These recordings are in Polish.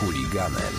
chuliganem.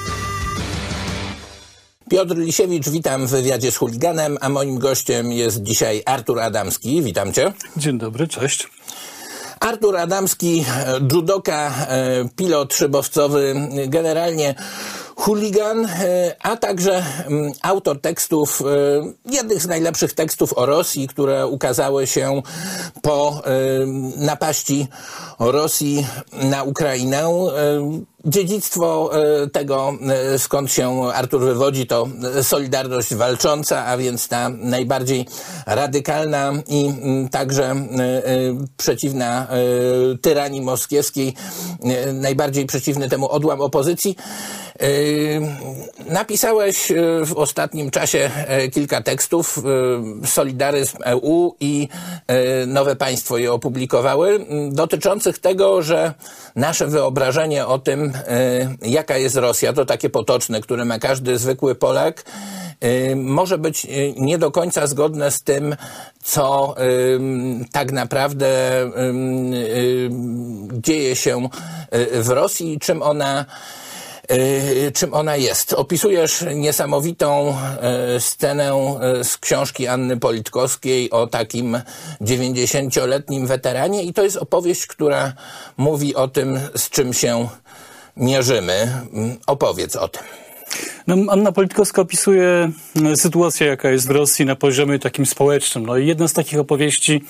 Piotr Lisiewicz, witam w wywiadzie z chuliganem, a moim gościem jest dzisiaj Artur Adamski. Witam cię. Dzień dobry, cześć. Artur Adamski, judoka, pilot szybowcowy, generalnie chuligan, a także autor tekstów, jednych z najlepszych tekstów o Rosji, które ukazały się po napaści Rosji na Ukrainę. Dziedzictwo tego, skąd się Artur wywodzi, to Solidarność Walcząca, a więc ta najbardziej radykalna i także przeciwna tyranii moskiewskiej, najbardziej przeciwny temu odłam opozycji. Napisałeś w ostatnim czasie kilka tekstów. Solidaryzm EU i Nowe Państwo je opublikowały, dotyczących tego, że nasze wyobrażenie o tym, jaka jest Rosja, to takie potoczne, które ma każdy zwykły Polak, może być nie do końca zgodne z tym, co tak naprawdę dzieje się w Rosji, czym ona jest. Opisujesz niesamowitą scenę z książki Anny Politkowskiej o takim 90-letnim weteranie i to jest opowieść, która mówi o tym, z czym się mierzymy. Opowiedz o tym. No, Anna Politkowska opisuje sytuację, jaka jest w Rosji na poziomie takim społecznym. No i jedna z takich opowieści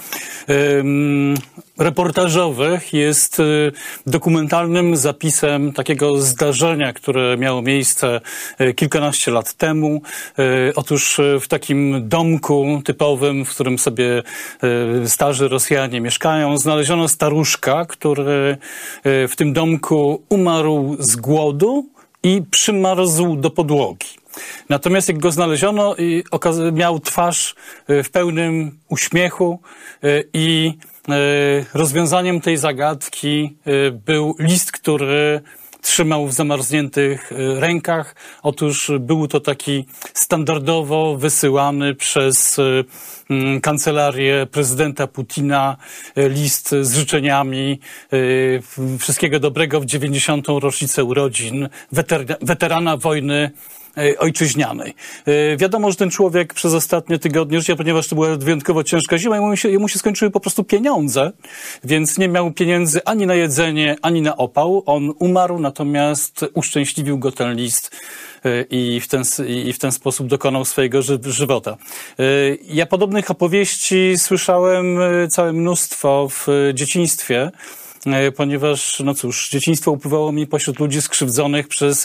reportażowych jest dokumentalnym zapisem takiego zdarzenia, które miało miejsce kilkanaście lat temu. Otóż w takim domku typowym, w którym sobie starzy Rosjanie mieszkają, znaleziono staruszka, który w tym domku umarł z głodu i przymarzł do podłogi. Natomiast jak go znaleziono, miał twarz w pełnym uśmiechu i rozwiązaniem tej zagadki był list, który trzymał w zamarzniętych rękach. Otóż był to taki standardowo wysyłany przez kancelarię prezydenta Putina list z życzeniami wszystkiego dobrego w 90. rocznicę urodzin weterana wojny ojczyźnianej. Wiadomo, że ten człowiek przez ostatnie tygodnie życia, ponieważ to była wyjątkowo ciężka zima, jemu się skończyły po prostu pieniądze, więc nie miał pieniędzy ani na jedzenie, ani na opał. On umarł, natomiast uszczęśliwił go ten list i w ten sposób dokonał swojego żywota. Ja podobnych opowieści słyszałem całe mnóstwo w dzieciństwie, ponieważ, no cóż, dzieciństwo upływało mi pośród ludzi skrzywdzonych przez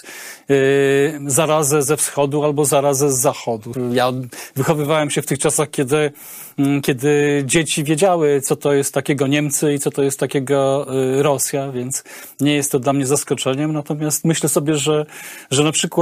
zarazę ze wschodu albo zarazę z zachodu. Ja wychowywałem się w tych czasach, kiedy dzieci wiedziały, co to jest takiego Niemcy i co to jest takiego Rosja, więc nie jest to dla mnie zaskoczeniem. Natomiast myślę sobie, że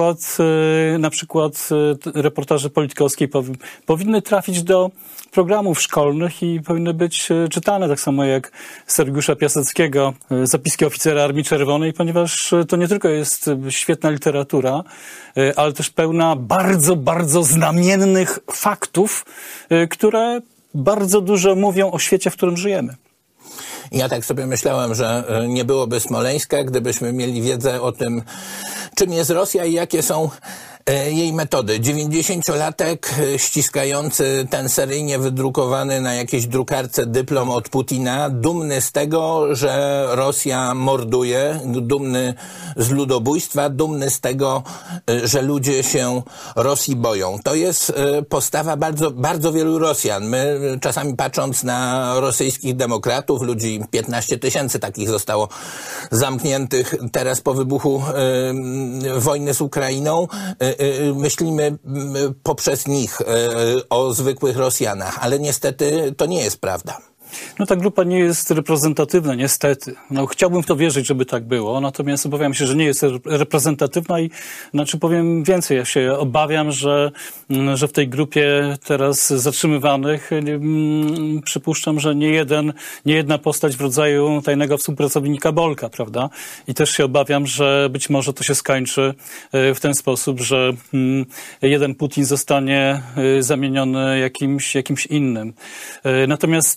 na przykład reportaże politkowskie powinny trafić do programów szkolnych i powinny być czytane, tak samo jak Sergiusza Piaseckiego, Zapiski oficera Armii Czerwonej, ponieważ to nie tylko jest świetna literatura, ale też pełna bardzo, bardzo znamiennych faktów, które bardzo dużo mówią o świecie, w którym żyjemy. Ja tak sobie myślałem, że nie byłoby Smoleńska, gdybyśmy mieli wiedzę o tym, czym jest Rosja i jakie są jej metody. 90-latek ściskający ten seryjnie wydrukowany na jakiejś drukarce dyplom od Putina, dumny z tego, że Rosja morduje, dumny z ludobójstwa, dumny z tego, że ludzie się Rosji boją. To jest postawa bardzo, bardzo wielu Rosjan. My czasami patrząc na rosyjskich demokratów, ludzi 15 000 takich zostało zamkniętych teraz po wybuchu wojny z Ukrainą, myślimy poprzez nich o zwykłych Rosjanach, ale niestety to nie jest prawda. No ta grupa nie jest reprezentatywna, niestety. No chciałbym w to wierzyć, żeby tak było, natomiast obawiam się, że nie jest reprezentatywna i powiem więcej, ja się obawiam, że w tej grupie teraz zatrzymywanych przypuszczam, że nie jedna postać w rodzaju tajnego współpracownika Bolka, prawda? I też się obawiam, że być może to się skończy w ten sposób, że jeden Putin zostanie zamieniony jakimś innym. Natomiast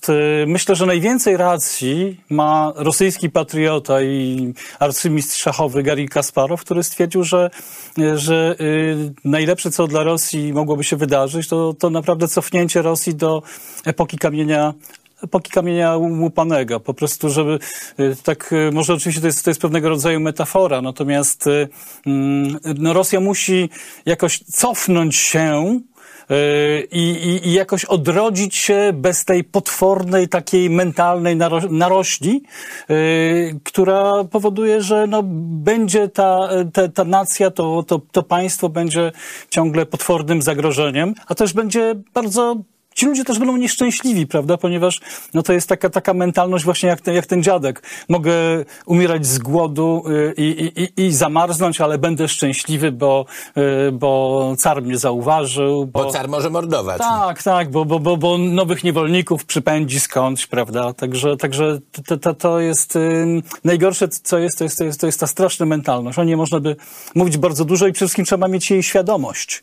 myślę, że najwięcej racji ma rosyjski patriota i arcymistrz szachowy Garri Kasparow, który stwierdził, że najlepsze, co dla Rosji mogłoby się wydarzyć, to naprawdę cofnięcie Rosji do epoki kamienia łupanego. Po prostu, żeby tak, może oczywiście to jest pewnego rodzaju metafora, natomiast Rosja musi jakoś cofnąć się i jakoś odrodzić się bez tej potwornej, takiej mentalnej narośli, która powoduje, że będzie ta nacja, to państwo będzie ciągle potwornym zagrożeniem, a też będzie ci ludzie też będą nieszczęśliwi, prawda? Ponieważ to jest taka mentalność właśnie jak ten dziadek. Mogę umierać z głodu i zamarznąć, ale będę szczęśliwy, bo car mnie zauważył. Bo car może mordować. Tak, bo nowych niewolników przypędzi skądś, prawda? Także to jest najgorsze, co jest, to jest ta straszna mentalność. O niej można by mówić bardzo dużo i przede wszystkim trzeba mieć jej świadomość.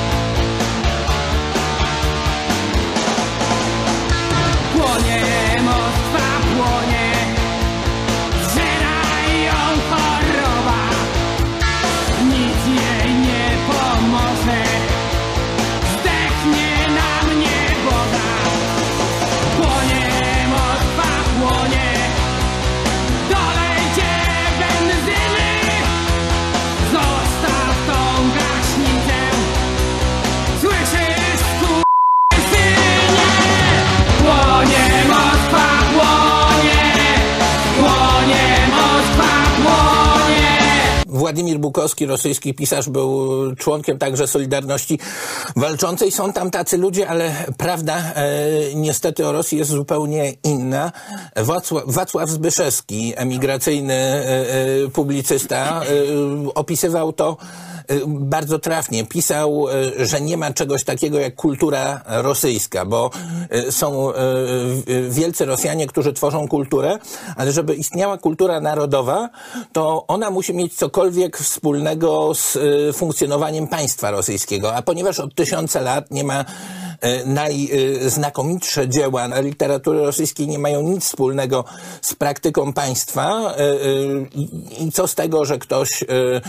Władimir Bukowski, rosyjski pisarz, był członkiem także Solidarności Walczącej. Są tam tacy ludzie, ale prawda niestety o Rosji jest zupełnie inna. Wacław Zbyszewski, emigracyjny publicysta, opisywał to bardzo trafnie. Pisał, że nie ma czegoś takiego jak kultura rosyjska, bo są wielcy Rosjanie, którzy tworzą kulturę, ale żeby istniała kultura narodowa, to ona musi mieć cokolwiek wspólnego z funkcjonowaniem państwa rosyjskiego. A ponieważ od 1000 lat nie ma najznakomitsze dzieła literatury rosyjskiej nie mają nic wspólnego z praktyką państwa i co z tego, że ktoś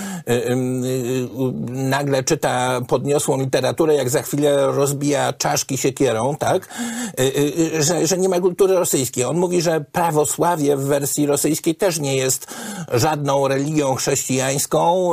nagle czyta podniosłą literaturę, jak za chwilę rozbija czaszki siekierą, tak? Że nie ma kultury rosyjskiej. On mówi, że prawosławie w wersji rosyjskiej też nie jest żadną religią chrześcijańską,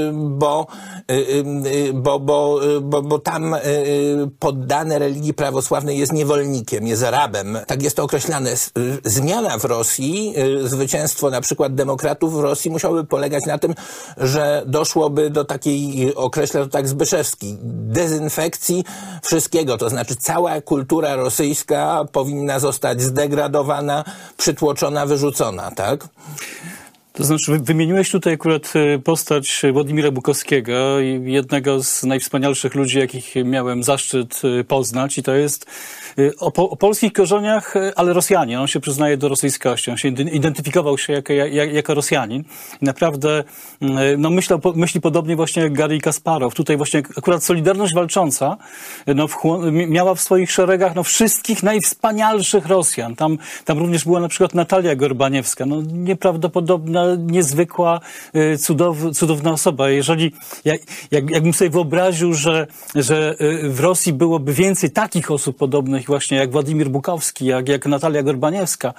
bo tam poddany religii prawosławnej jest niewolnikiem, jest rabem. Tak jest to określane. Zmiana w Rosji, zwycięstwo na przykład demokratów w Rosji musiałoby polegać na tym, że doszłoby do takiej, określa to tak Zbyszewski, dezynfekcji wszystkiego. To znaczy cała kultura rosyjska powinna zostać zdegradowana, przytłoczona, wyrzucona, tak? To znaczy, wymieniłeś tutaj akurat postać Władimira Bukowskiego, jednego z najwspanialszych ludzi, jakich miałem zaszczyt poznać, i to jest o polskich korzeniach, ale Rosjanin. On się przyznaje do rosyjskości. On się identyfikował się jako Rosjanin. I naprawdę myśli podobnie właśnie jak Garri Kasparow. Tutaj właśnie akurat Solidarność Walcząca miała w swoich szeregach wszystkich najwspanialszych Rosjan. Tam również była na przykład Natalia Gorbaniewska. Nieprawdopodobna, niezwykła, cudowna osoba. Jakbym sobie wyobraził, że w Rosji byłoby więcej takich osób podobnych właśnie jak Władimir Bukowski, jak Natalia Gorbaniewska,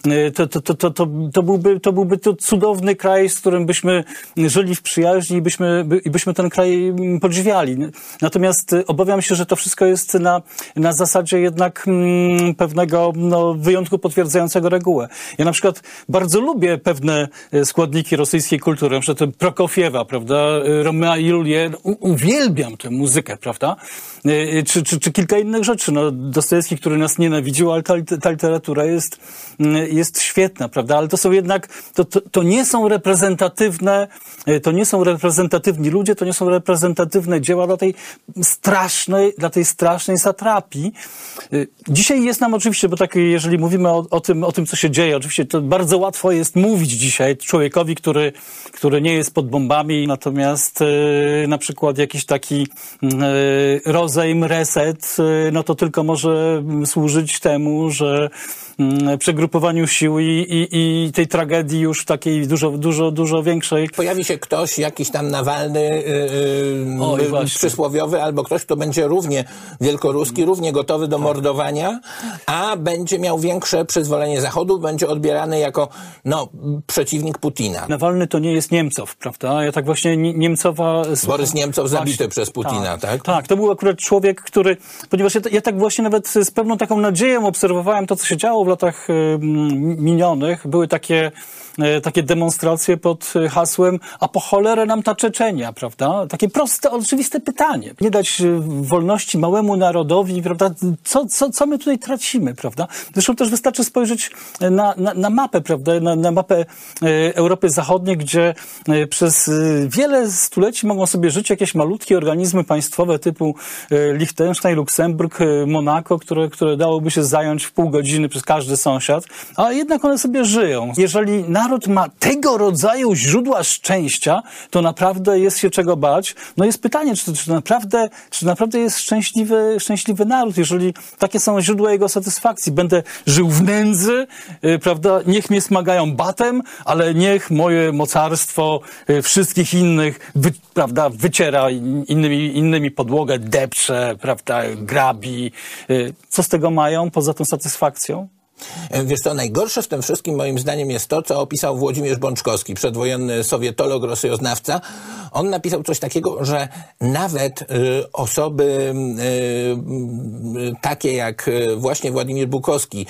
to byłby to cudowny kraj, z którym byśmy żyli w przyjaźni i byśmy ten kraj podziwiali. Natomiast obawiam się, że to wszystko jest na zasadzie jednak pewnego wyjątku potwierdzającego regułę. Ja na przykład bardzo lubię pewne składniki rosyjskiej kultury, na przykład Prokofiewa, prawda, Romea i Julię, uwielbiam tę muzykę, prawda, czy kilka innych rzeczy, Dostojewski, który nas nienawidził, ale ta literatura jest świetna, prawda, ale to są jednak, to nie są reprezentatywni ludzie, to nie są reprezentatywne dzieła dla tej strasznej satrapii. Dzisiaj jest nam oczywiście, bo tak, jeżeli mówimy o tym, co się dzieje, oczywiście to bardzo łatwo jest mówić dzisiaj, człowiekowi, który nie jest pod bombami, natomiast na przykład jakiś taki rozejm, reset, no to tylko może służyć temu, że przegrupowaniu sił i tej tragedii już takiej dużo większej. Pojawi się ktoś, jakiś tam Nawalny, przysłowiowy, albo ktoś, kto będzie równie wielkoruski, równie gotowy do mordowania, a będzie miał większe przyzwolenie Zachodu, będzie odbierany jako przeciwnik Putina. Nawalny to nie jest Niemcow, prawda? Ja tak właśnie Niemcowa... Borys Niemcow zabity przez Putina, tak? Tak, to był akurat człowiek, który... Ponieważ ja tak właśnie nawet z pewną taką nadzieją obserwowałem to, co się działo w latach minionych. Były takie demonstracje pod hasłem a po cholerę nam ta Czeczenia, prawda? Takie proste, oczywiste pytanie. Nie dać wolności małemu narodowi, prawda? Co my tutaj tracimy, prawda? Zresztą też wystarczy spojrzeć na mapę, prawda? Na mapę Europy Zachodniej, gdzie przez wiele stuleci mogą sobie żyć jakieś malutkie organizmy państwowe typu Liechtenstein, Luksemburg, Monako, które dałoby się zająć w pół godziny przez każdy sąsiad, a jednak one sobie żyją. Jeżeli naród ma tego rodzaju źródła szczęścia, to naprawdę jest się czego bać. No jest pytanie, czy naprawdę jest szczęśliwy naród, jeżeli takie są źródła jego satysfakcji. Będę żył w nędzy, prawda? Niech mnie smagają batem, ale niech moje mocarstwo wszystkich innych, prawda, wyciera innymi podłogę, depcze, prawda, grabi. Co z tego mają poza tą satysfakcją? Wiesz co, najgorsze w tym wszystkim moim zdaniem jest to, co opisał Włodzimierz Bączkowski, przedwojenny sowietolog, rosjoznawca. On napisał coś takiego, że nawet osoby takie jak właśnie Władimir Bukowski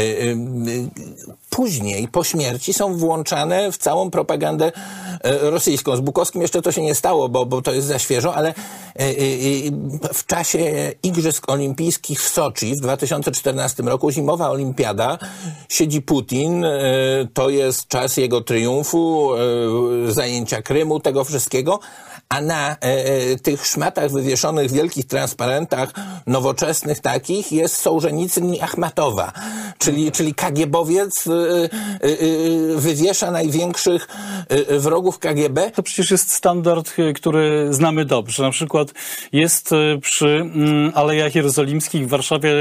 później, po śmierci są włączane w całą propagandę rosyjską. Z Bukowskim jeszcze to się nie stało, bo to jest za świeżo, ale w czasie Igrzysk Olimpijskich w Soczi w 2014 roku, zimowa olimpiada, siedzi Putin, to jest czas jego triumfu, zajęcia Krymu, tego wszystkiego, a na tych szmatach wywieszonych wielkich transparentach nowoczesnych takich jest Sołżenicyn i Achmatowa, czyli KGB-owiec wywiesza największych wrogów KGB. To przecież jest standard, który znamy dobrze. Na przykład jest przy Alejach Jerozolimskich w Warszawie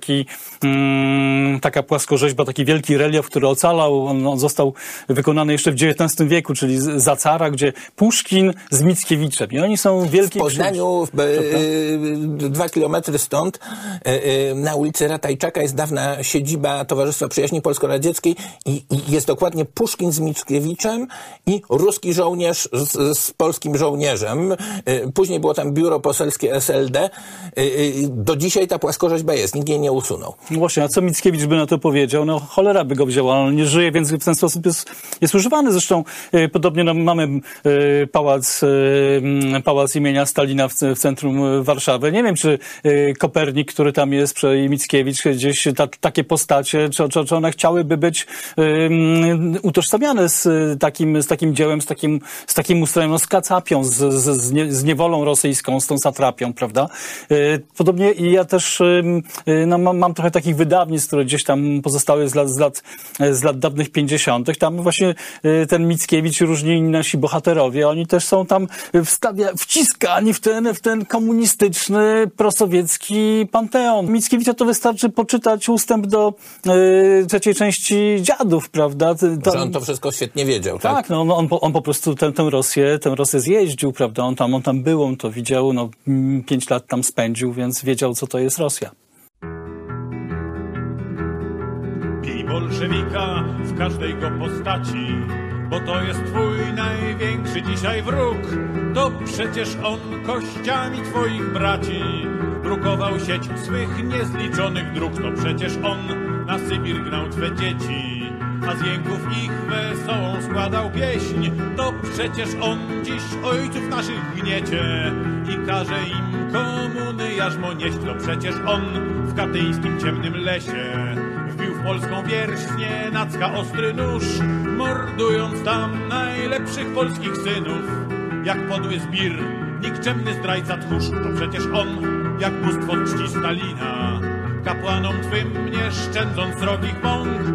taka płaskorzeźba, taki wielki relief, który ocalał. On został wykonany jeszcze w XIX wieku, czyli za cara, gdzie Puszkin z Mickiewiczem. I oni są wielki... W Poznaniu, 2 kilometry stąd, na ulicy Ratajczaka jest dawna siedziba Towarzystwa Przyjaźni Polsko-Radzieckiej i jest dokładnie Puszkin z Mickiewiczem i ruski żołnierz z polskim żołnierzem. Później było tam biuro poselskie SLD. Do dzisiaj ta płaskorzeźba jest, nikt jej nie usunął. No właśnie, a co Mickiewicz by na to powiedział? No cholera by go wzięła, on nie żyje, więc w ten sposób jest używany. Zresztą podobnie mamy pałac imienia Stalina w centrum Warszawy. Nie wiem, czy Kopernik, który tam jest, i Mickiewicz, gdzieś takie postacie, czy one chciałyby być utożsamiane z takim dziełem, z takim ustrojem, no, z kacapią, z niewolą rosyjską, z tą satrapią, prawda? Podobnie i ja też mam trochę takich wydawnictw, które gdzieś tam pozostały z lat dawnych 50. Tam właśnie ten Mickiewicz i różni nasi bohaterowie, oni też są tam wciskani w ten komunistyczny, prosowiecki panteon. Mickiewicza to wystarczy poczytać ustęp do trzeciej części Dziadów, prawda? Że on to wszystko świetnie wiedział, tak? Tak, no on po prostu tę Rosję zjeździł, prawda? On tam był, on to widział, 5 lat tam spędził, więc wiedział, co to jest Rosja. Bij bolszewika w każdej go postaci, bo to jest twój największy dzisiaj wróg. To przecież on kościami twoich braci brukował sieć swych niezliczonych dróg. To przecież on na Sybir gnał twe dzieci, a z jęków ich wesołą składał pieśń. To przecież on dziś ojców naszych gniecie i każe im komuny jarzmo nieść. To przecież on w katyńskim ciemnym lesie wbił w polską wiersznię nacka ostry nóż, mordując tam najlepszych polskich synów. Jak podły zbir, nikczemny zdrajca tchórz. To przecież on, jak bóstwo czci Stalina, kapłanom twym nie szczędząc srogich mąk. To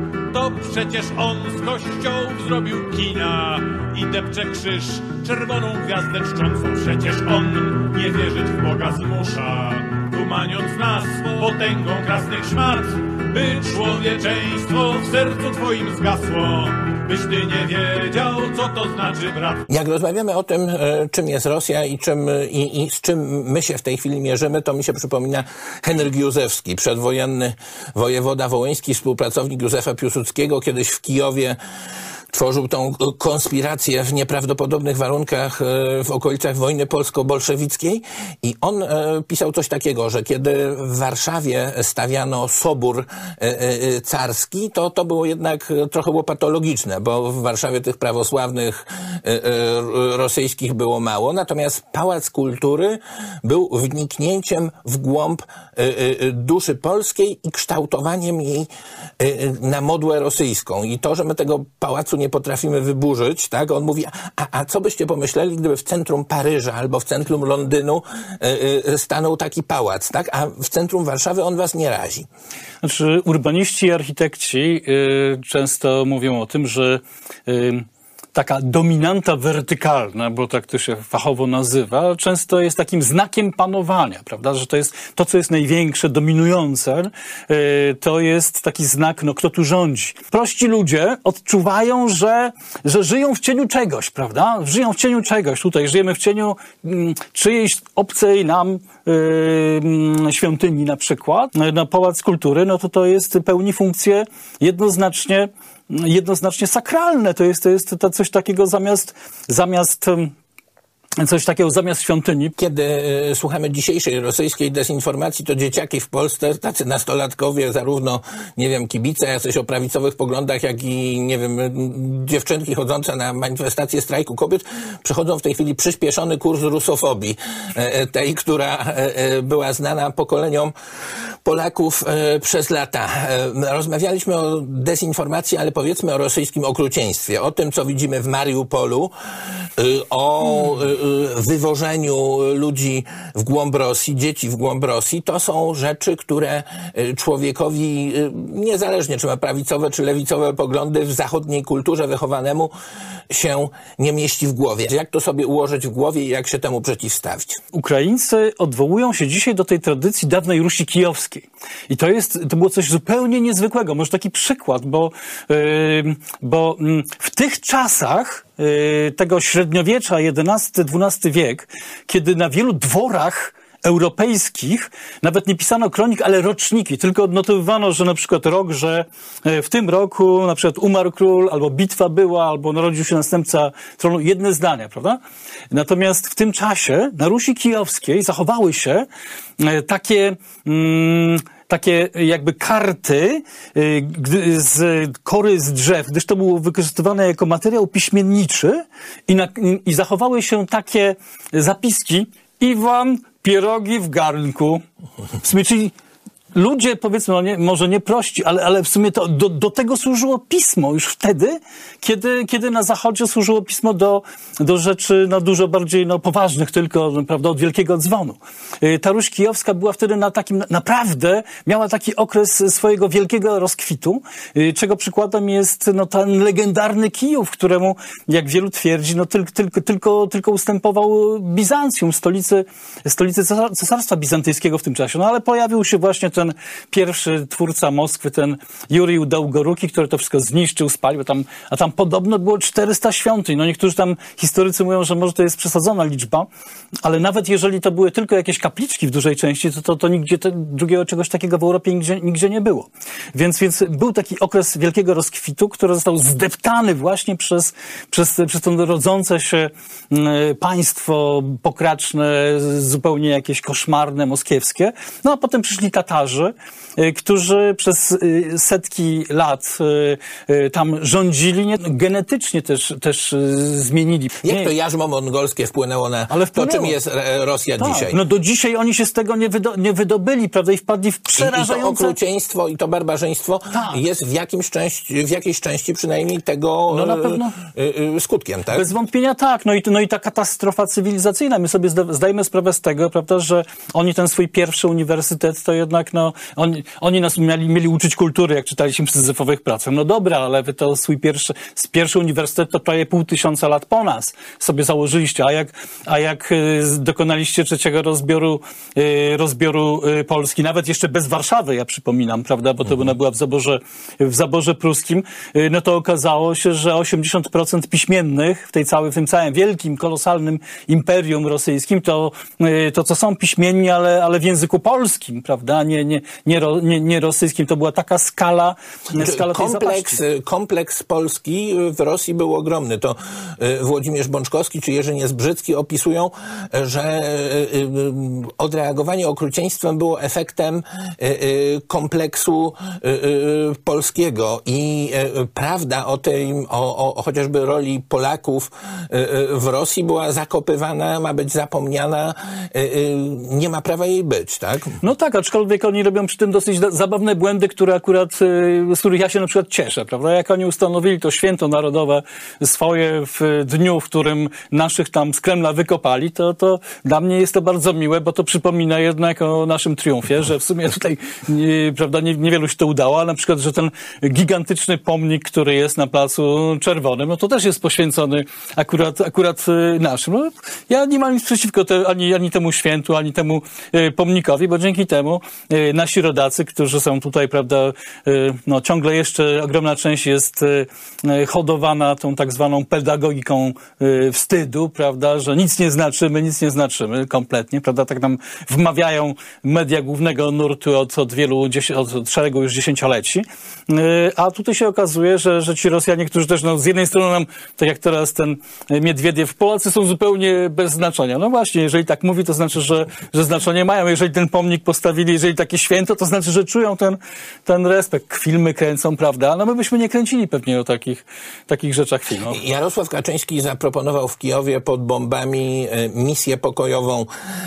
to przecież on z kościołów zrobił kina i depcze krzyż, czerwoną gwiazdę czczącą. Przecież on nie wierzyć w Boga zmusza, tumaniąc nas potęgą krasnych szmat, by człowieczeństwo w sercu twoim zgasło, byś ty nie wiedział, co to znaczy brat. Jak rozmawiamy o tym, czym jest Rosja i z czym my się w tej chwili mierzymy, to mi się przypomina Henryk Józefski, przedwojenny wojewoda wołyński, współpracownik Józefa Piłsudskiego, kiedyś w Kijowie tworzył tą konspirację w nieprawdopodobnych warunkach w okolicach wojny polsko-bolszewickiej i on pisał coś takiego, że kiedy w Warszawie stawiano sobór carski, to było jednak trochę było patologiczne, bo w Warszawie tych prawosławnych rosyjskich było mało, natomiast Pałac Kultury był wniknięciem w głąb duszy polskiej i kształtowaniem jej na modłę rosyjską. I to, że my tego pałacu nie potrafimy wyburzyć, tak? On mówi, a co byście pomyśleli, gdyby w centrum Paryża albo w centrum Londynu stanął taki pałac, tak? A w centrum Warszawy on was nie razi. Znaczy, urbaniści i architekci często mówią o tym, że taka dominanta wertykalna, bo tak to się fachowo nazywa, często jest takim znakiem panowania, prawda? Że to jest to, co jest największe, dominujące, to jest taki znak, no kto tu rządzi. Prości ludzie odczuwają, że żyją w cieniu czegoś, prawda? Żyją w cieniu czegoś. Tutaj żyjemy w cieniu czyjejś obcej nam świątyni na przykład. Na Pałac Kultury, no to jest pełni funkcję jednoznacznie sakralne. To jest coś takiego zamiast świątyni. Kiedy słuchamy dzisiejszej rosyjskiej dezinformacji, to dzieciaki w Polsce, tacy nastolatkowie, zarówno, nie wiem, kibice, jacyś o prawicowych poglądach, jak i, nie wiem, dziewczynki chodzące na manifestację strajku kobiet, przechodzą w tej chwili przyspieszony kurs rusofobii, tej, która była znana pokoleniom Polaków przez lata. Rozmawialiśmy o dezinformacji, ale powiedzmy o rosyjskim okrucieństwie, o tym, co widzimy w Mariupolu, o wywożeniu ludzi w głąb Rosji, dzieci w głąb Rosji. To są rzeczy, które człowiekowi, niezależnie czy ma prawicowe czy lewicowe poglądy, w zachodniej kulturze wychowanemu się nie mieści w głowie. Jak to sobie ułożyć w głowie i jak się temu przeciwstawić? Ukraińcy odwołują się dzisiaj do tej tradycji dawnej Rusi kijowskiej. I to było coś zupełnie niezwykłego. Może taki przykład, bo w tych czasach tego średniowiecza, XI-XII wiek, kiedy na wielu dworach europejskich nawet nie pisano kronik, ale roczniki. Tylko odnotowywano, że na przykład rok, że w tym roku na przykład umarł król, albo bitwa była, albo narodził się następca tronu. Jedne zdania, prawda? Natomiast w tym czasie na Rusi kijowskiej zachowały się takie jakby karty z kory z drzew, gdyż to było wykorzystywane jako materiał piśmienniczy i zachowały się takie zapiski: Iwan, pierogi w garnku. W sumie, czyli ludzie, powiedzmy, może nie prości, ale w sumie to do tego służyło pismo już wtedy, kiedy na Zachodzie służyło pismo do rzeczy dużo bardziej poważnych tylko, prawda, od wielkiego dzwonu. Ta Ruś kijowska była wtedy naprawdę miała taki okres swojego wielkiego rozkwitu, czego przykładem jest ten legendarny Kijów, któremu, jak wielu twierdzi, tylko ustępował Bizancjum, stolicy Cesarstwa Bizantyjskiego w tym czasie. Ale pojawił się właśnie ten pierwszy twórca Moskwy, ten Jurij Dałgoruki, który to wszystko zniszczył, spalił, a tam podobno było 400 świątyń. Niektórzy tam historycy mówią, że może to jest przesadzona liczba, ale nawet jeżeli to były tylko jakieś kapliczki w dużej części, to nigdzie drugiego czegoś takiego w Europie nigdzie nie było. Więc był taki okres wielkiego rozkwitu, który został zdeptany właśnie przez to rodzące się państwo pokraczne, zupełnie jakieś koszmarne, moskiewskie. A potem przyszli Tatarzy, którzy przez setki lat tam rządzili, genetycznie też zmienili. Jak to jarzmo mongolskie wpłynęło na to, czym jest Rosja dzisiaj? Do dzisiaj oni się z tego nie wydobyli, prawda, i wpadli w przerażające... I to okrucieństwo, i to barbarzyństwo jest w jakiejś części przynajmniej tego na pewno skutkiem, tak? Bez wątpienia tak. I ta katastrofa cywilizacyjna. My sobie zdajemy sprawę z tego, prawda, że oni ten swój pierwszy uniwersytet to jednak No, oni nas mieli uczyć kultury, jak czytaliśmy w syzyfowych pracach. No dobra, ale wy to pierwszy uniwersytet to prawie 500 lat po nas sobie założyliście. A jak dokonaliście trzeciego rozbioru Polski, nawet jeszcze bez Warszawy, ja przypominam, prawda, bo to ona była w zaborze pruskim, no to okazało się, że 80% piśmiennych w tym całym wielkim, kolosalnym imperium rosyjskim to co są piśmienni, ale w języku polskim, prawda, nie rosyjskim. To była taka skala tej zapaści. Kompleks Polski w Rosji był ogromny. To Włodzimierz Bączkowski czy Jerzy Niezbrzycki opisują, że odreagowanie okrucieństwem było efektem kompleksu polskiego i prawda o chociażby roli Polaków w Rosji była zakopywana, ma być zapomniana, nie ma prawa jej być, tak? No tak, aczkolwiek oni robią przy tym dosyć zabawne błędy, z których ja się na przykład cieszę, prawda? Jak oni ustanowili to święto narodowe swoje w dniu, w którym naszych tam z Kremla wykopali, to dla mnie jest to bardzo miłe, bo to przypomina jednak o naszym triumfie, że w sumie tutaj, prawda, niewielu się to udało, a na przykład, że ten gigantyczny pomnik, który jest na Placu Czerwonym, no to też jest poświęcony akurat naszym. No, ja nie mam nic przeciwko ani temu świętu, ani temu pomnikowi, bo dzięki temu nasi rodacy, którzy są tutaj, prawda, no ciągle jeszcze ogromna część jest hodowana tą tak zwaną pedagogiką wstydu, prawda, że nic nie znaczymy kompletnie, prawda, tak nam wmawiają media głównego nurtu od szeregu już dziesięcioleci, a tutaj się okazuje, że ci Rosjanie, którzy też, no z jednej strony nam, tak jak teraz ten Miedwiediew, Polacy są zupełnie bez znaczenia. No właśnie, jeżeli tak mówi, to znaczy, że znaczenie mają. Jeżeli ten pomnik postawili, jeżeli takie święto, to znaczy, że czują ten respekt. Filmy kręcą, prawda? No my byśmy nie kręcili pewnie o takich rzeczach filmów. Jarosław Kaczyński zaproponował w Kijowie pod bombami misję pokojową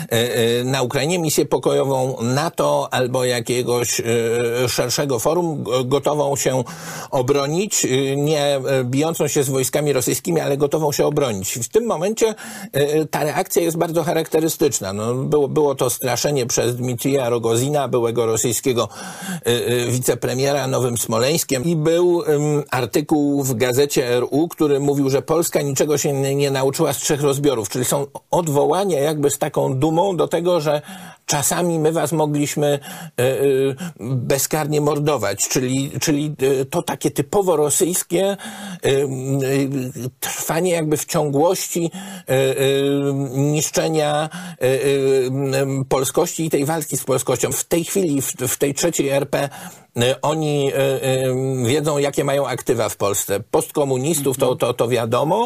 na Ukrainie, misję pokojową NATO albo jakiegoś szerszego forum, gotową się obronić, nie bijącą się z wojskami rosyjskimi, ale gotową się obronić. W tym momencie ta reakcja jest bardzo charakterystyczna. No, było to straszenie przez Dmitrija Rogozina, byłego rosyjskiego wicepremiera Nowym Smoleńskiem, i był artykuł w gazecie RU, który mówił, że Polska niczego się nie nauczyła z 3 rozbiorów, czyli są odwołania jakby z taką dumą do tego, że czasami my was mogliśmy bezkarnie mordować, czyli to takie typowo rosyjskie trwanie jakby w ciągłości niszczenia polskości i tej walki z polskością. W tej chwili, w tej trzeciej RP oni wiedzą, jakie mają aktywa w Polsce. Postkomunistów to wiadomo,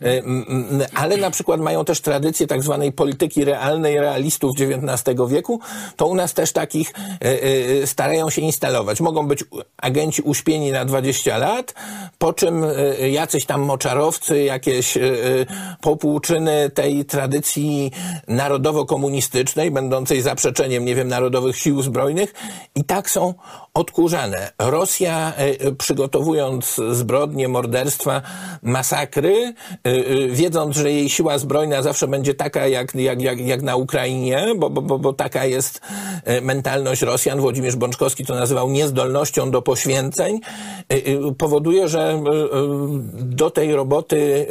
ale na przykład mają też tradycję tak zwanej polityki realnej, realistów XIX wieku. To u nas też takich starają się instalować. Mogą być agenci uśpieni na 20 lat, po czym jacyś tam moczarowcy, jakieś popłuczyny tej tradycji narodowo-komunistycznej, będącej zaprzeczeniem, nie wiem, narodowych sił zbrojnych, i tak są odkurzane. Rosja, przygotowując zbrodnie, morderstwa, masakry, wiedząc, że jej siła zbrojna zawsze będzie taka jak na Ukrainie, bo taka jest mentalność Rosjan, Włodzimierz Bączkowski to nazywał niezdolnością do poświęceń, powoduje, że do tej roboty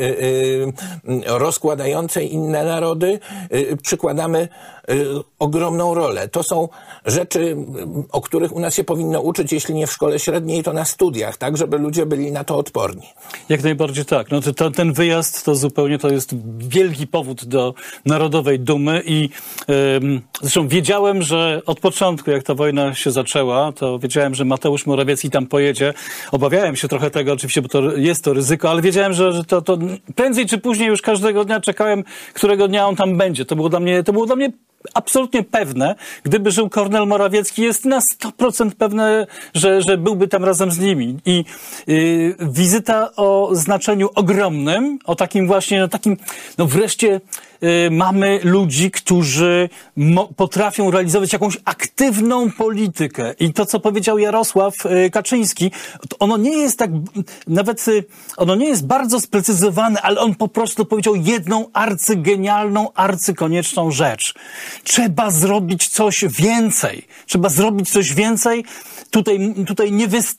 rozkładającej inne narody przykładamy ogromną rolę. To są rzeczy, o których u nas się powinno uczyć, jeśli nie w szkole średniej, to na studiach, tak, żeby ludzie byli na to odporni. Jak najbardziej tak. No ten wyjazd to jest wielki powód do narodowej dumy i zresztą wiedziałem, że od początku, jak ta wojna się zaczęła, to wiedziałem, że Mateusz Morawiecki tam pojedzie. Obawiałem się trochę tego oczywiście, bo jest to ryzyko, ale wiedziałem, że to prędzej czy później już każdego dnia czekałem, którego dnia on tam będzie. To było dla mnie absolutnie pewne. Gdyby żył Kornel Morawiecki, jest na 100% pewne, że byłby tam razem z nimi. I wizyta o znaczeniu ogromnym, o takim właśnie, wreszcie mamy ludzi, którzy potrafią realizować jakąś aktywną politykę. I to, co powiedział Jarosław Kaczyński, ono nie jest tak, ono nie jest bardzo sprecyzowane, ale on po prostu powiedział jedną arcygenialną, arcykonieczną rzecz. trzeba zrobić coś więcej. Trzeba zrobić coś więcej. Tutaj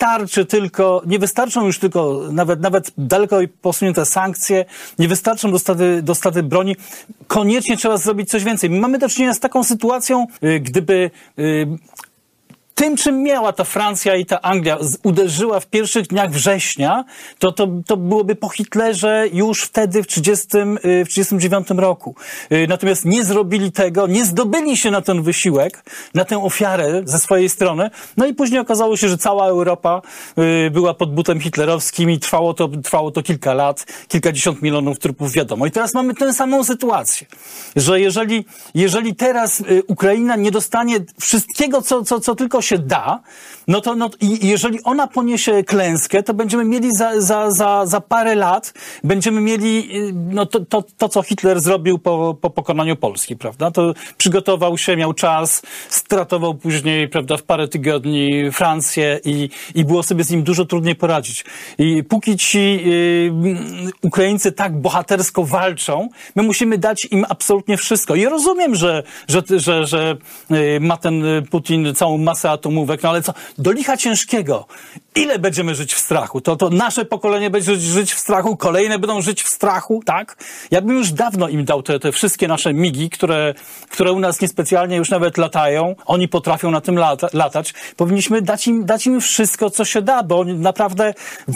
nie wystarczą już tylko nawet daleko posunięte sankcje, nie wystarczą dostawy broni. Koniecznie trzeba zrobić coś więcej. My mamy do czynienia z taką sytuacją, gdyby tym, czym miała ta Francja i ta Anglia uderzyła w pierwszych dniach września, to byłoby po Hitlerze już wtedy w 1939 roku. Natomiast nie zrobili tego, nie zdobyli się na ten wysiłek, na tę ofiarę ze swojej strony. No i później okazało się, że cała Europa była pod butem hitlerowskim i trwało to kilka lat, kilkadziesiąt milionów trupów, wiadomo. I teraz mamy tę samą sytuację, że jeżeli teraz Ukraina nie dostanie wszystkiego, co tylko się da, i jeżeli ona poniesie klęskę, to będziemy mieli za parę lat, będziemy mieli to co Hitler zrobił po pokonaniu Polski, prawda? To przygotował się, miał czas, stratował później, prawda, w parę tygodni Francję i było sobie z nim dużo trudniej poradzić. I póki ci Ukraińcy tak bohatersko walczą, my musimy dać im absolutnie wszystko. I rozumiem, że ma ten Putin całą masę atomówek, no ale co? Do licha ciężkiego. Ile będziemy żyć w strachu? To nasze pokolenie będzie żyć w strachu, kolejne będą żyć w strachu, tak? Ja bym już dawno im dał te wszystkie nasze migi, które u nas niespecjalnie już nawet latają. Oni potrafią na tym latać. Powinniśmy dać im wszystko, co się da, bo oni naprawdę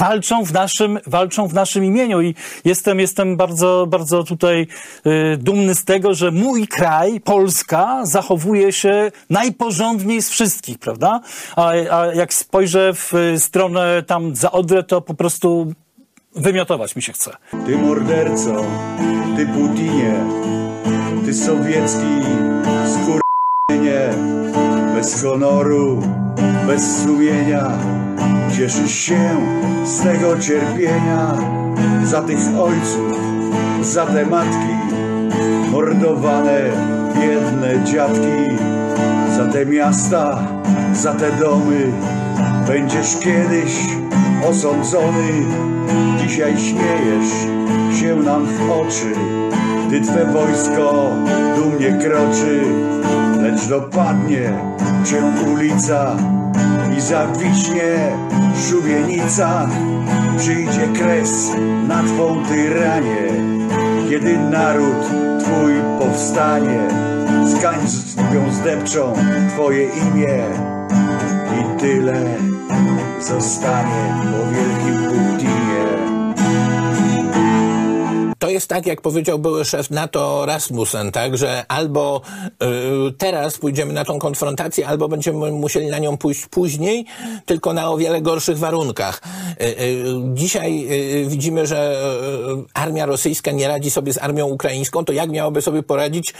walczą w naszym imieniu i jestem bardzo, bardzo tutaj dumny z tego, że mój kraj, Polska, zachowuje się najporządniej z wszystkich, prawda? A jak spojrzę w stronę tam za Odrę, to po prostu wymiotować mi się chce. Ty morderco, ty Putinie, ty sowiecki skurwienie, bez honoru, bez sumienia, cieszysz się z tego cierpienia za tych ojców, za te matki, mordowane biedne dziadki, za te miasta, za te domy. Będziesz kiedyś osądzony. Dzisiaj śmiejesz się nam w oczy, gdy twe wojsko dumnie kroczy, lecz dopadnie cię ulica i zawiśnie szubienica. Przyjdzie kres na twą tyranię, kiedy naród twój powstanie. Z kańcą zdepczą twoje imię i tyle zostanie po wielkim Putinie. To jest tak, jak powiedział były szef NATO Rasmussen, tak, że albo teraz pójdziemy na tą konfrontację, albo będziemy musieli na nią pójść później, tylko na o wiele gorszych warunkach. Dzisiaj widzimy, że armia rosyjska nie radzi sobie z armią ukraińską, to jak miałoby sobie poradzić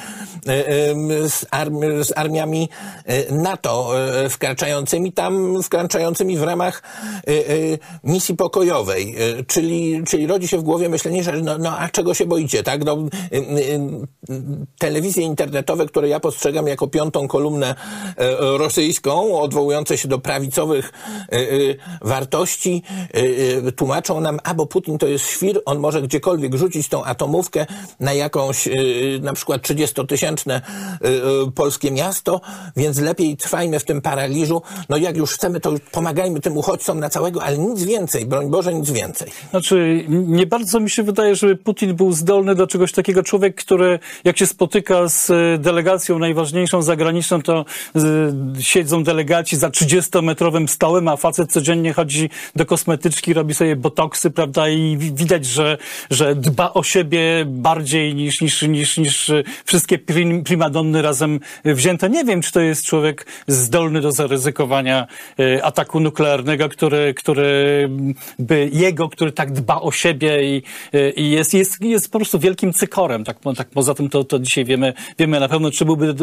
z armiami NATO wkraczającymi w ramach misji pokojowej, czyli rodzi się w głowie myślenie, że a czego się boicie, tak? Telewizje internetowe, które ja postrzegam jako piątą kolumnę rosyjską, odwołujące się do prawicowych wartości, tłumaczą nam, bo Putin to jest świr, on może gdziekolwiek rzucić tą atomówkę na jakąś na przykład 30-tysięczne polskie miasto, więc lepiej trwajmy w tym paraliżu. No jak już chcemy, to pomagajmy tym uchodźcom na całego, ale nic więcej, broń Boże, nic więcej. Znaczy, nie bardzo mi się wydaje, żeby Putin był zdolny do czegoś takiego. Człowiek, który jak się spotyka z delegacją najważniejszą zagraniczną, to siedzą delegaci za 30-metrowym stołem, a facet codziennie chodzi do kosmetyczki, robi sobie botoksy, prawda, i widać, że dba o siebie bardziej niż wszystkie primadonny razem wzięte. Nie wiem, czy to jest człowiek zdolny do zaryzykowania ataku nuklearnego, który tak dba o siebie i jest po prostu wielkim cykorem. Tak poza tym to dzisiaj wiemy na pewno, czy byłby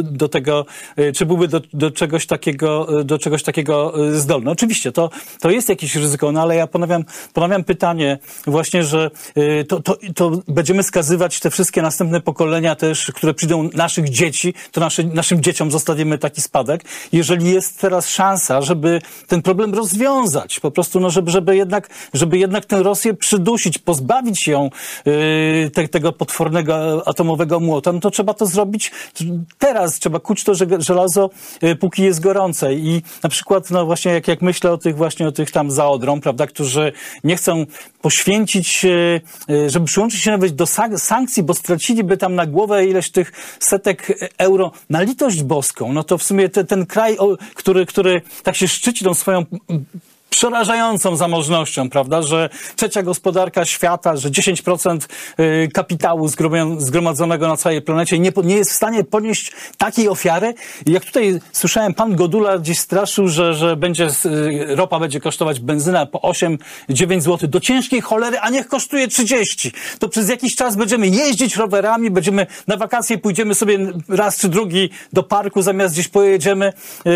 do czegoś takiego zdolny. Oczywiście to jest jakieś ryzyko, no ale ja ponawiam pytanie właśnie, że to będziemy skazywać te wszystkie następne pokolenia też, które przyjdą naszych dzieci, to naszym dzieciom zostawimy taki spadek. Jeżeli jest teraz szansa, żeby ten problem rozwiązać, po prostu, żeby jednak tę Rosję przydusić, pozbawić ją tego potwornego atomowego młota, no to trzeba to zrobić teraz. Trzeba kuć to żelazo, póki jest gorące. I na przykład, no właśnie jak myślę o tych tam za Odrą, prawda, którzy nie chcą poświęcić, żeby przyłączyć się nawet do sankcji, bo straciliby tam na głowę ileś tych setek euro. Na litość boską, no to w sumie ten kraj, który tak się szczyci tą swoją przerażającą zamożnością, prawda, że trzecia gospodarka świata, że 10% kapitału zgromadzonego na całej planecie nie jest w stanie ponieść takiej ofiary. I jak tutaj słyszałem, pan Godula gdzieś straszył, że ropa będzie kosztować benzyna po 8-9 zł do ciężkiej cholery, a niech kosztuje 30. To przez jakiś czas będziemy jeździć rowerami, będziemy na wakacje, pójdziemy sobie raz czy drugi do parku, zamiast gdzieś pojedziemy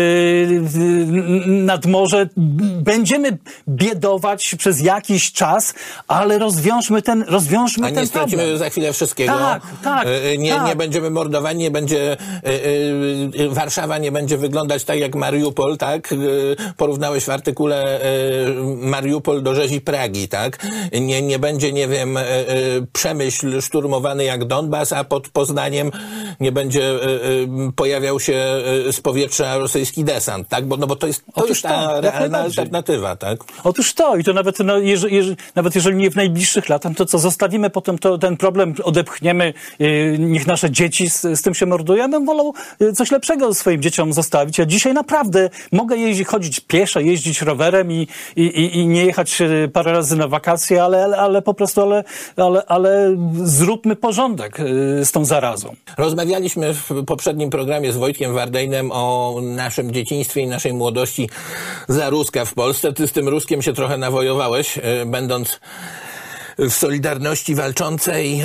nad morze. Będziemy biedować przez jakiś czas, ale rozwiążmy ten problem. A nie stracimy za chwilę wszystkiego. Tak. Nie będziemy mordowani, nie będzie Warszawa nie będzie wyglądać tak jak Mariupol, tak? Porównałeś w artykule Mariupol do rzezi Pragi, tak? Nie będzie, nie wiem, Przemyśl szturmowany jak Donbas, a pod Poznaniem nie będzie pojawiał się z powietrza rosyjski desant, tak? Bo to jest ta realna alternatywa, tak? Otóż to. I to nawet, nawet jeżeli nie w najbliższych latach, to co, zostawimy potem ten problem, odepchniemy, niech nasze dzieci z tym się mordują. Ja bym wolał coś lepszego swoim dzieciom zostawić. Ja dzisiaj naprawdę mogę chodzić pieszo, jeździć rowerem i nie jechać parę razy na wakacje, ale po prostu, ale zróbmy porządek z tą zarazą. Rozmawialiśmy w poprzednim programie z Wojtkiem Wardejnem o naszym dzieciństwie i naszej młodości za Ruska w Polsce. Ty z tym Ruskiem się trochę nawojowałeś, będąc w Solidarności Walczącej.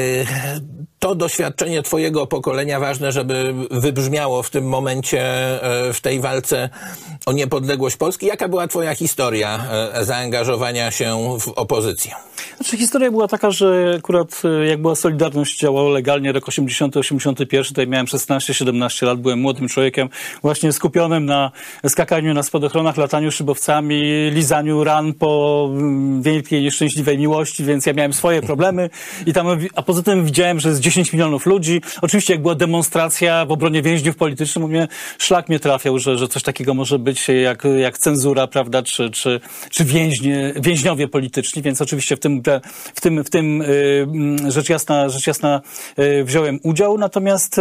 To doświadczenie twojego pokolenia ważne, żeby wybrzmiało w tym momencie w tej walce o niepodległość Polski. Jaka była twoja historia zaangażowania się w opozycję? Znaczy, historia była taka, że akurat jak była Solidarność, działała legalnie, rok 80-81, tutaj miałem 16-17 lat, byłem młodym człowiekiem, właśnie skupionym na skakaniu na spadochronach, lataniu szybowcami, lizaniu ran po wielkiej, nieszczęśliwej miłości, więc ja miałem swoje problemy a poza tym widziałem, że jest 10 milionów ludzi. Oczywiście jak była demonstracja w obronie więźniów politycznych, szlak mnie trafiał, że coś takiego może być jak cenzura, prawda, czy więźniowie polityczni, więc oczywiście w tym rzecz jasna wziąłem udział, natomiast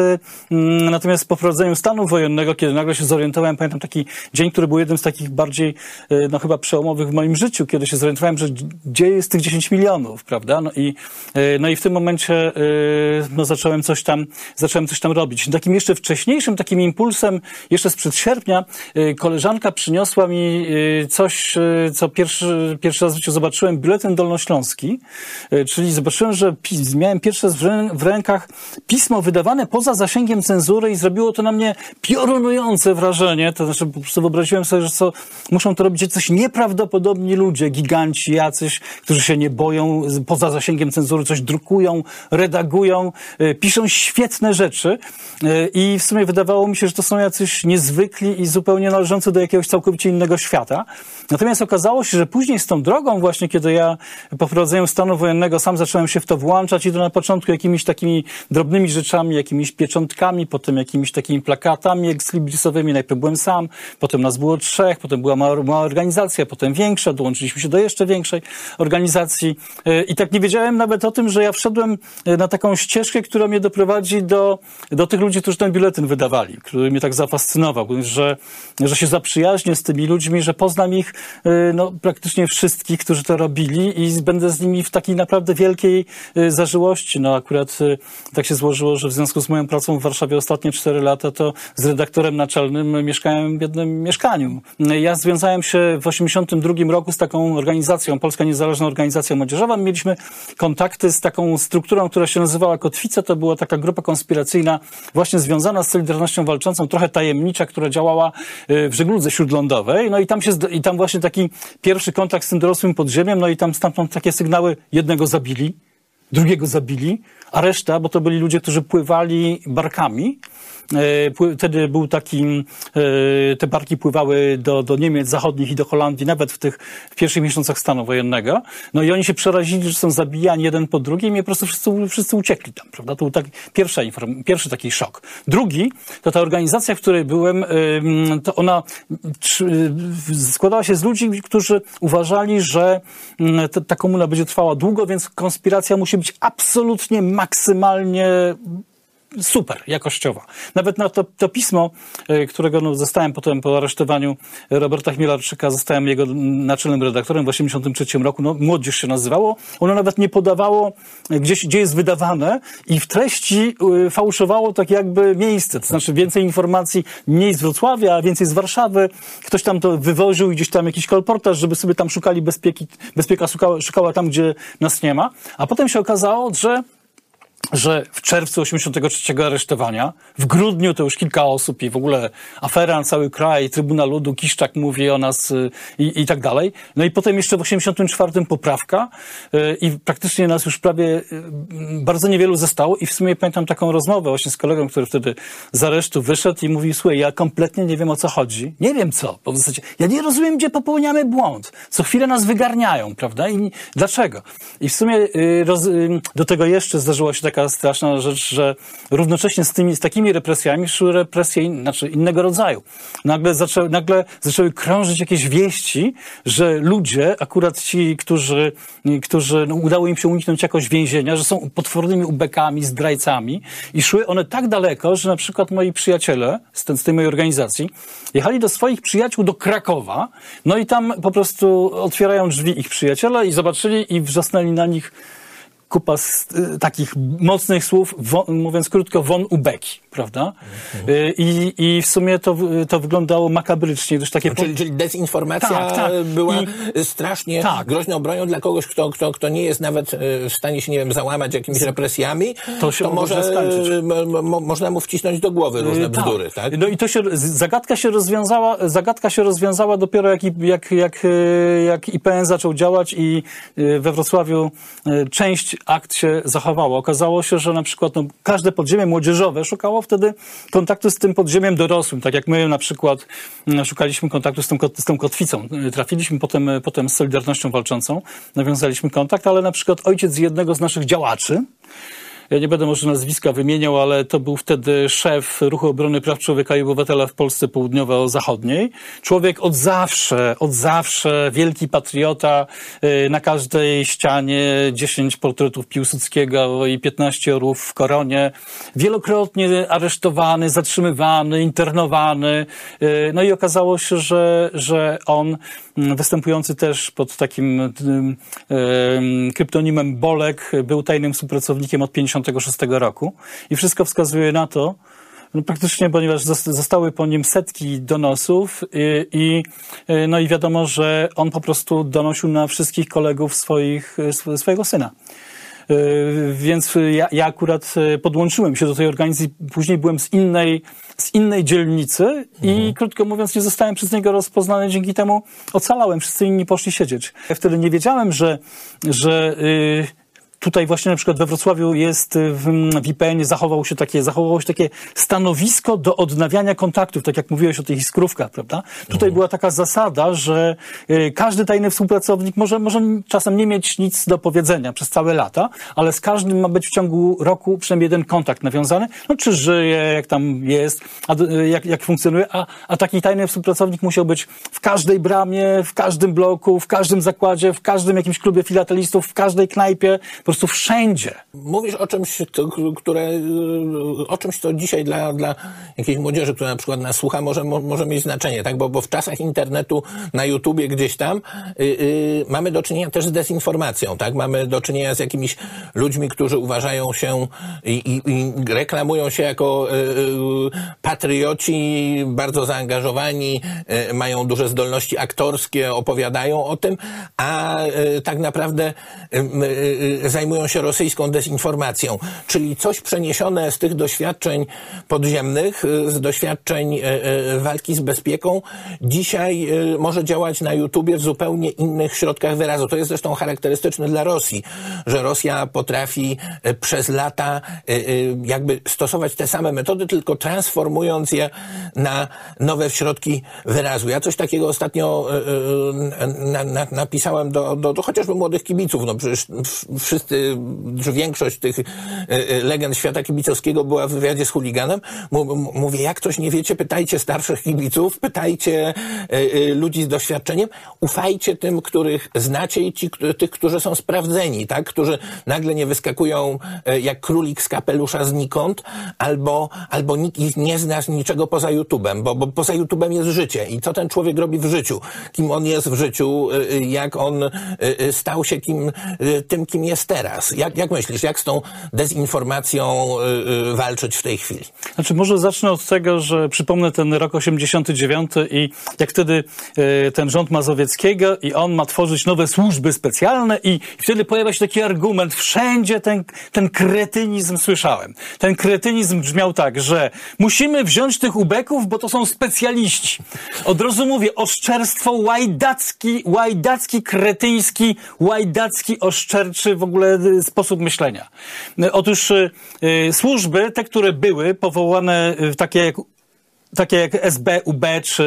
po wprowadzeniu stanu wojennego, kiedy nagle się zorientowałem, pamiętam taki dzień, który był jednym z takich bardziej, chyba przełomowych w moim życiu, kiedy się zorientowałem, że gdzie jest tych 10 milionów, prawda, no i w tym momencie zacząłem coś tam robić. Takim jeszcze wcześniejszym takim impulsem, jeszcze sprzed sierpnia, koleżanka przyniosła mi coś, co pierwszy raz w życiu zobaczyłem, biuletyn dolnośląski, czyli zobaczyłem, że miałem pierwszy raz w rękach pismo wydawane poza zasięgiem cenzury i zrobiło to na mnie piorunujące wrażenie. To znaczy po prostu wyobraziłem sobie, że muszą to robić coś nieprawdopodobni ludzie, giganci jacyś, którzy się nie boją, poza zasięgiem cenzury coś drukują, redagują, piszą świetne rzeczy i w sumie wydawało mi się, że to są jacyś niezwykli i zupełnie należący do jakiegoś całkowicie innego świata. Natomiast okazało się, że później z tą drogą właśnie, kiedy ja po wprowadzeniu stanu wojennego sam zacząłem się w to włączać i to na początku jakimiś takimi drobnymi rzeczami, jakimiś pieczątkami, potem jakimiś takimi plakatami ekslibrisowymi. Najpierw byłem sam, potem nas było 3, potem była mała organizacja, potem większa, dołączyliśmy się do jeszcze większej organizacji i tak nie wiedziałem nawet o tym, że ja wszedłem na taką ścieżkę, która mnie doprowadzi do tych ludzi, którzy ten biuletyn wydawali, który mnie tak zafascynował, że się zaprzyjaźnię z tymi ludźmi, że poznam ich praktycznie wszystkich, którzy to robili i będę z nimi w takiej naprawdę wielkiej zażyłości. No akurat tak się złożyło, że w związku z moją pracą w Warszawie ostatnie 4 lata, to z redaktorem naczelnym mieszkałem w jednym mieszkaniu. Ja związałem się w 1982 roku z taką organizacją, Polska Niezależna Organizacja Młodzieżowa. Mieliśmy kontakty z taką strukturą, która się nazywała Kotwica. To była taka grupa konspiracyjna właśnie związana z Solidarnością Walczącą, trochę tajemnicza, która działała w żegludze śródlądowej. No i tam właśnie taki pierwszy kontakt z tym dorosłym podziemiem, no i tam stamtąd takie sygnały: jednego zabili, drugiego zabili, a reszta, bo to byli ludzie, którzy pływali barkami. Wtedy był taki, te barki pływały do Niemiec zachodnich i do Holandii, nawet w pierwszych miesiącach stanu wojennego. No i oni się przerazili, że są zabijani jeden po drugim i po prostu wszyscy uciekli tam, prawda? To był taki pierwszy taki szok. Drugi, to ta organizacja, w której byłem, to ona składała się z ludzi, którzy uważali, że ta komuna będzie trwała długo, więc konspiracja musi być absolutnie, maksymalnie super, jakościowa. Nawet na to pismo, którego zostałem potem po aresztowaniu Roberta Chmielarczyka, zostałem jego naczelnym redaktorem w 1983 roku, Młodzież się nazywało, ono nawet nie podawało, gdzie jest wydawane i w treści fałszowało tak jakby miejsce, to znaczy więcej informacji mniej z Wrocławia, a więcej z Warszawy. Ktoś tam to wywoził i gdzieś tam jakiś kolportaż, żeby sobie tam szukali bezpieka szukała tam, gdzie nas nie ma. A potem się okazało, że w czerwcu 1983 aresztowania, w grudniu to już kilka osób i w ogóle afera na cały kraj, Trybunał Ludu, Kiszczak mówi o nas i tak dalej. No i potem jeszcze w 1984 poprawka i praktycznie nas już prawie bardzo niewielu zostało i w sumie pamiętam taką rozmowę właśnie z kolegą, który wtedy z aresztu wyszedł i mówi, słuchaj, ja kompletnie nie wiem, o co chodzi. Nie wiem co, bo w zasadzie ja nie rozumiem, gdzie popełniamy błąd. Co chwilę nas wygarniają, prawda? I dlaczego? I w sumie do tego jeszcze zdarzyła się taka straszna rzecz, że równocześnie z takimi represjami szły represje innego rodzaju. Nagle zaczęły krążyć jakieś wieści, że ludzie, akurat ci, którzy udało im się uniknąć jakoś więzienia, że są potwornymi ubekami, zdrajcami i szły one tak daleko, że na przykład moi przyjaciele z tej mojej organizacji jechali do swoich przyjaciół do Krakowa, no i tam po prostu otwierają drzwi ich przyjaciele i zobaczyli i wrzasnęli na nich kupa takich mocnych słów, mówiąc krótko, von ubeki, prawda? I w sumie to wyglądało makabrycznie. Takie czyli dezinformacja była strasznie groźną bronią dla kogoś, kto nie jest nawet w stanie się, nie wiem, załamać jakimiś represjami, to może można mu wcisnąć do głowy różne bzdury, tak? No i zagadka się rozwiązała dopiero jak IPN zaczął działać i we Wrocławiu część akt się zachowało. Okazało się, że na przykład każde podziemie młodzieżowe szukało wtedy kontaktu z tym podziemiem dorosłym. Tak jak my na przykład szukaliśmy kontaktu z tą kotwicą. Trafiliśmy potem z Solidarnością Walczącą, nawiązaliśmy kontakt, ale na przykład ojciec jednego z naszych działaczy, ja nie będę może nazwiska wymieniał, ale to był wtedy szef Ruchu Obrony Praw Człowieka i Obywatela w Polsce Południowo-Zachodniej. Człowiek od zawsze wielki patriota, na każdej ścianie 10 portretów Piłsudskiego i 15 orłów w koronie. Wielokrotnie aresztowany, zatrzymywany, internowany. No i okazało się, że on, występujący też pod takim kryptonimem Bolek, był tajnym współpracownikiem od 1956 roku i wszystko wskazuje na to, praktycznie, ponieważ zostały po nim setki donosów i wiadomo, że on po prostu donosił na wszystkich kolegów swojego syna. Więc ja akurat podłączyłem się do tej organizacji, później byłem z innej dzielnicy i krótko mówiąc nie zostałem przez niego rozpoznany, dzięki temu ocalałem, wszyscy inni poszli siedzieć. Ja wtedy nie wiedziałem, że tutaj właśnie na przykład we Wrocławiu jest w IPN-ie zachowało się takie stanowisko do odnawiania kontaktów, tak jak mówiłeś o tych iskrówkach, prawda? Tutaj była taka zasada, że każdy tajny współpracownik może czasem nie mieć nic do powiedzenia przez całe lata, ale z każdym ma być w ciągu roku przynajmniej jeden kontakt nawiązany, czy żyje, jak tam jest, jak funkcjonuje, a taki tajny współpracownik musiał być w każdej bramie, w każdym bloku, w każdym zakładzie, w każdym jakimś klubie filatelistów, w każdej knajpie, po prostu wszędzie. Mówisz o czymś, co dzisiaj dla jakiejś młodzieży, która na przykład nas słucha, może mieć znaczenie, tak? Bo w czasach internetu, na YouTubie gdzieś tam mamy do czynienia też z dezinformacją, tak? Mamy do czynienia z jakimiś ludźmi, którzy uważają się i reklamują się jako patrioci, bardzo zaangażowani, mają duże zdolności aktorskie, opowiadają o tym, a tak naprawdę zajmują się rosyjską dezinformacją, czyli coś przeniesione z tych doświadczeń podziemnych, z doświadczeń walki z bezpieką, dzisiaj może działać na YouTubie w zupełnie innych środkach wyrazu. To jest zresztą charakterystyczne dla Rosji, że Rosja potrafi przez lata jakby stosować te same metody, tylko transformując je na nowe środki wyrazu. Ja coś takiego ostatnio napisałem do chociażby młodych kibiców. No przecież wszyscy, czy większość tych legend świata kibicowskiego była w wywiadzie z Chuliganem. Mówię, jak coś nie wiecie, pytajcie starszych kibiców, pytajcie ludzi z doświadczeniem, ufajcie tym, których znacie i tych, którzy są sprawdzeni, tak? Którzy nagle nie wyskakują jak królik z kapelusza znikąd, albo nikt ich nie zna z niczego poza YouTube'em, bo poza YouTube'em jest życie i co ten człowiek robi w życiu, kim on jest w życiu, jak on stał się tym, kim jest teraz. Jak myślisz, jak z tą dezinformacją walczyć w tej chwili? Znaczy, może zacznę od tego, że przypomnę ten rok 89 i jak wtedy ten rząd Mazowieckiego i on ma tworzyć nowe służby specjalne i wtedy pojawia się taki argument, wszędzie ten kretynizm słyszałem. Ten kretynizm brzmiał tak, że musimy wziąć tych ubeków, bo to są specjaliści. Od razu mówię, oszczerstwo łajdacki, kretyński, łajdacki, oszczerczy w ogóle sposób myślenia. Otóż służby, te, które były powołane takie jak SB, UB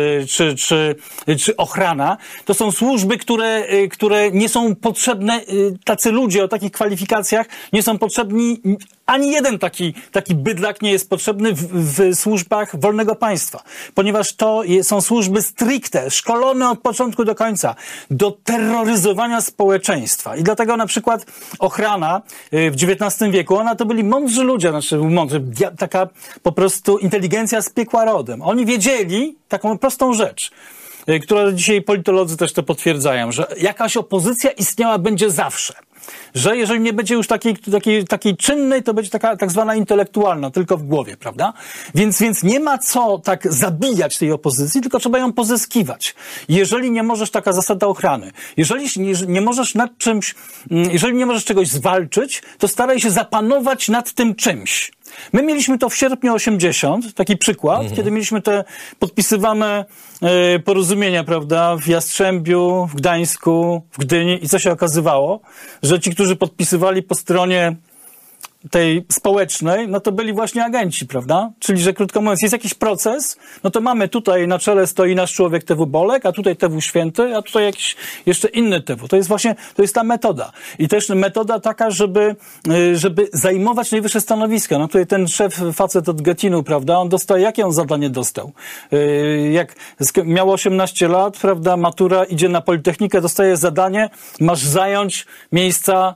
czy ochrana, to są służby, które nie są potrzebne, tacy ludzie o takich kwalifikacjach nie są potrzebni, ani jeden taki bydlak nie jest potrzebny w służbach wolnego państwa, ponieważ to są służby stricte, szkolone od początku do końca do terroryzowania społeczeństwa. I dlatego na przykład ochrana w XIX wieku, ona to byli mądrzy ludzie, taka po prostu inteligencja z piekła rodem. Oni wiedzieli taką prostą rzecz, która dzisiaj politolodzy też to potwierdzają, że jakaś opozycja istniała będzie zawsze. Że jeżeli nie będzie już takiej czynnej, to będzie taka tak zwana intelektualna, tylko w głowie, prawda? Więc nie ma co tak zabijać tej opozycji, tylko trzeba ją pozyskiwać. Jeżeli nie możesz, taka zasada ochrany, jeżeli nie możesz nad czymś, jeżeli nie możesz czegoś zwalczyć, to staraj się zapanować nad tym czymś. My mieliśmy to w sierpniu 80, taki przykład, kiedy mieliśmy te podpisywane porozumienia, prawda, w Jastrzębiu, w Gdańsku, w Gdyni i co się okazywało? Że ci, którzy podpisywali po stronie tej społecznej, no to byli właśnie agenci, prawda? Czyli, że krótko mówiąc, jest jakiś proces, no to mamy tutaj na czele stoi nasz człowiek TW Bolek, a tutaj TW Święty, a tutaj jakiś jeszcze inny TW. To jest ta metoda. I też metoda taka, żeby zajmować najwyższe stanowiska. No tutaj ten szef, facet od Gettinu, prawda? On jakie on zadanie dostał? Jak miał 18 lat, prawda? Matura, idzie na Politechnikę, dostaje zadanie, masz zająć miejsce